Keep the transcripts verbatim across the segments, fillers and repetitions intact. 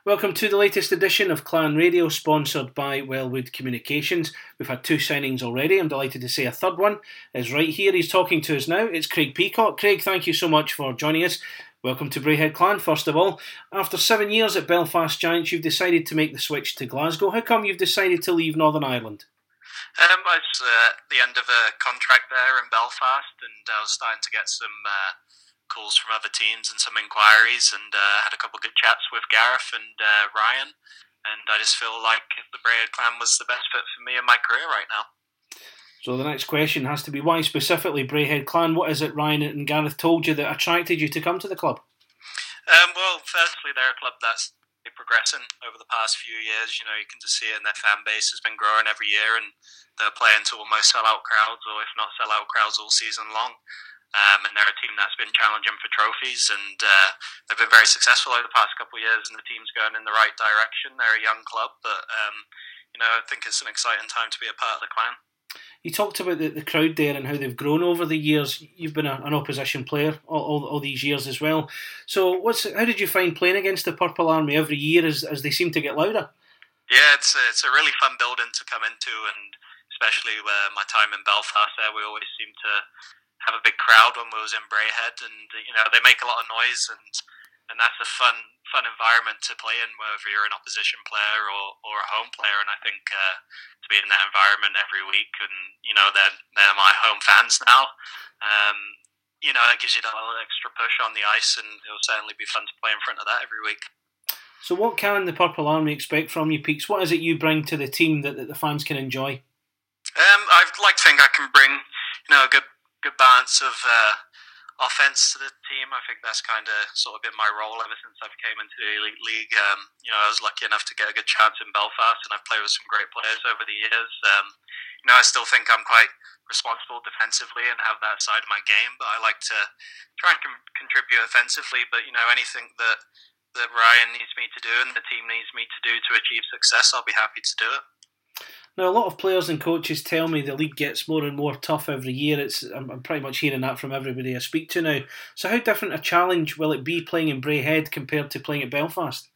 Welcome to the latest edition of Clan Radio, sponsored by Wellwood Communications. We've had two signings already. I'm delighted to say a third one is right here. He's talking to us now. It's Craig Peacock. Craig, thank you so much for joining us. Welcome to Braehead Clan, first of all. After seven years at Belfast Giants, you've decided to make the switch to Glasgow. How come you've decided to leave Northern Ireland? Um, I was uh, at the end of a contract there in Belfast, and I was starting to get some uh, calls from other teams and some inquiries, and uh, had a couple of good chats with Gareth and uh, Ryan, and I just feel like the Braehead Clan was the best fit for me in my career right now. So the next question has to be, why specifically Braehead Clan? What is it Ryan and Gareth told you that attracted you to come to the club? Um, well, firstly, they're a club that's progressing over the past few years. You know, you can just see it, and their fan base has been growing every year, and they're playing to almost sell-out crowds, or if not sell-out crowds, all season long. Um, and they're a team that's been challenging for trophies, and uh, they've been very successful over the past couple of years, and the team's going in the right direction. They're a young club, but um, you know, I think it's an exciting time to be a part of the clan. You talked about the, the crowd there and how they've grown over the years. You've been a, an opposition player all, all, all these years as well. So what's how did you find playing against the Purple Army every year as, as they seem to get louder? Yeah, it's a, it's a really fun building to come into, and especially uh, my time in Belfast there, we always seem to have a big crowd when we was in Braehead, and you know, they make a lot of noise, and and that's a fun fun environment to play in, whether you're an opposition player or, or a home player. And I think uh, to be in that environment every week, and you know, they're they're my home fans now. Um, you know, that gives you that little extra push on the ice, and it'll certainly be fun to play in front of that every week. So what can the Purple Army expect from you, Peaks? What is it you bring to the team that, that the fans can enjoy? Um, I'd like to think I can bring, you know, a good good balance of uh, offense to the team. I think that's kind of sort of been my role ever since I've came into the elite league. Um, you know, I was lucky enough to get a good chance in Belfast, and I've played with some great players over the years. Um, you know, I still think I'm quite responsible defensively and have that side of my game, but I like to try and com- contribute offensively. But you know, anything that that Ryan needs me to do and the team needs me to do to achieve success, I'll be happy to do it. Now, a lot of players and coaches tell me the league gets more and more tough every year. It's I'm, I'm pretty much hearing that from everybody I speak to now. So how different a challenge will it be playing in Braehead compared to playing at Belfast?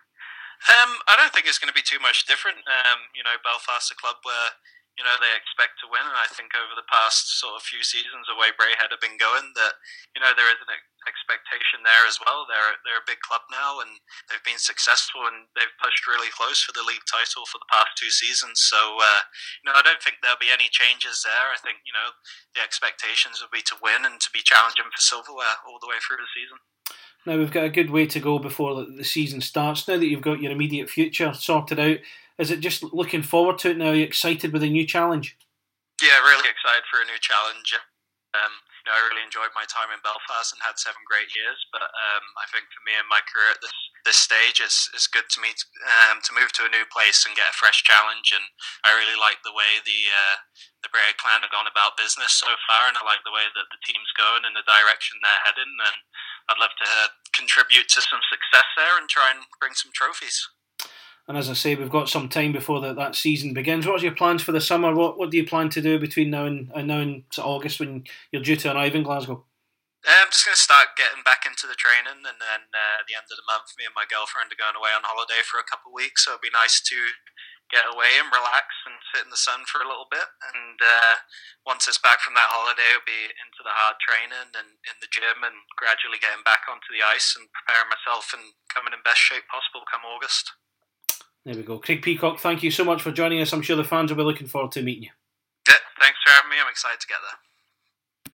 Um, I don't think it's going to be too much different. Um, you know, Belfast's a club where, you know, they expect to win, and I think over the past sort of few seasons, the way Braehead have been going, that, you know, there is an expectation there as well. They're they're a big club now, and they've been successful, and they've pushed really close for the league title for the past two seasons. So, uh, you know, I don't think there'll be any changes there. I think, you know, the expectations will be to win and to be challenging for silverware all the way through the season. Now, we've got a good way to go before the season starts. Now that you've got your immediate future sorted out, is it just looking forward to it now? Are you excited with a new challenge? Yeah, really excited for a new challenge. Um, you know, I really enjoyed my time in Belfast and had seven great years. But um, I think for me in my career at this this stage, it's it's good to me to, um, to move to a new place and get a fresh challenge. And I really like the way the uh, the Braehead Clan have gone about business so far, and I like the way that the team's going and the direction they're heading. And I'd love to uh, contribute to some success there and try and bring some trophies. And as I say, we've got some time before that, that season begins. What are your plans for the summer? What what do you plan to do between now and, and now and August when you're due to arrive in Glasgow? I'm just going to start getting back into the training, and then uh, at the end of the month, me and my girlfriend are going away on holiday for a couple of weeks, so it'll be nice to get away and relax and sit in the sun for a little bit. And uh, once it's back from that holiday, it'll be into the hard training and in the gym, and gradually getting back onto the ice and preparing myself and coming in best shape possible come August. There we go. Craig Peacock, thank you so much for joining us. I'm sure the fans will be looking forward to meeting you. Yeah, thanks for having me. I'm excited to get there.